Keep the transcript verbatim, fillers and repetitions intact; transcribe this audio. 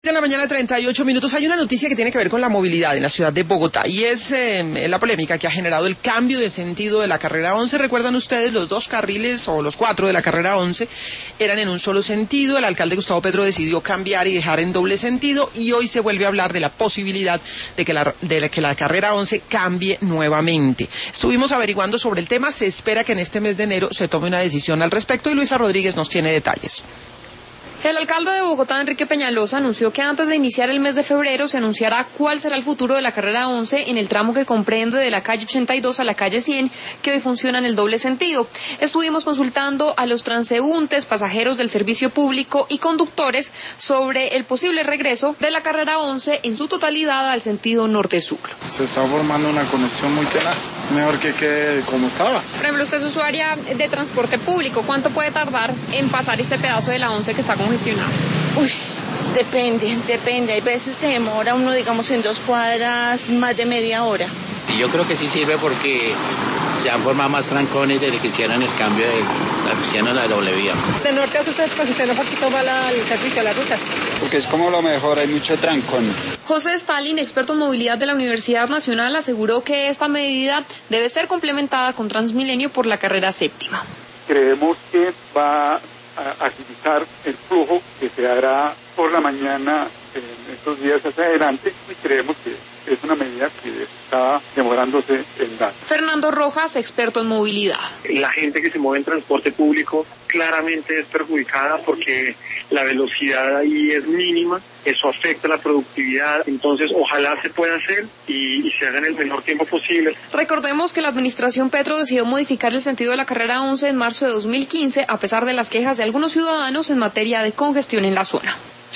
De la mañana, treinta y ocho minutos. Hay una noticia que tiene que ver con la movilidad en la ciudad de Bogotá y es eh, la polémica que ha generado el cambio de sentido de la carrera once. Recuerdan ustedes, los dos carriles o los cuatro de la carrera once eran en un solo sentido. El alcalde Gustavo Petro decidió cambiar y dejar en doble sentido y hoy se vuelve a hablar de la posibilidad de que la, de que la carrera once cambie nuevamente. Estuvimos averiguando sobre el tema. Se espera que en este mes de enero se tome una decisión al respecto y Luisa Rodríguez nos tiene detalles. El alcalde de Bogotá, Enrique Peñalosa, anunció que antes de iniciar el mes de febrero se anunciará cuál será el futuro de la carrera once en el tramo que comprende de la calle ochenta y dos a la calle cien, que hoy funciona en el doble sentido. Estuvimos consultando a los transeúntes, pasajeros del servicio público y conductores sobre el posible regreso de la carrera once en su totalidad al sentido norte-sur. Se está formando una congestión muy tenaz, mejor que quede como estaba. Por ejemplo, usted es usuaria de transporte público, ¿cuánto puede tardar en pasar este pedazo de la once que está con Uy, depende, depende. Hay veces se demora uno, digamos, en dos cuadras más de media hora. Y yo creo que sí sirve porque se han formado más trancones desde que hicieron el cambio de la hicieron la doble vía. De norte a sur se descongestiona un poquito más el servicio, las rutas. Porque es como lo mejor, hay mucho trancón. José Stalin, experto en movilidad de la Universidad Nacional, aseguró que esta medida debe ser complementada con Transmilenio por la carrera séptima. Creemos que va a agilizar el flujo que se hará por la mañana en estos días hacia adelante y creemos que es una medida que está demorándose en dar. Fernando Rojas, experto en movilidad. La gente que se mueve en transporte público claramente es perjudicada porque la velocidad ahí es mínima, eso afecta la productividad, entonces ojalá se pueda hacer y, y se haga en el menor tiempo posible. Recordemos que la administración Petro decidió modificar el sentido de la carrera once en marzo de dos mil quince a pesar de las quejas de algunos ciudadanos en materia de congestión en la zona.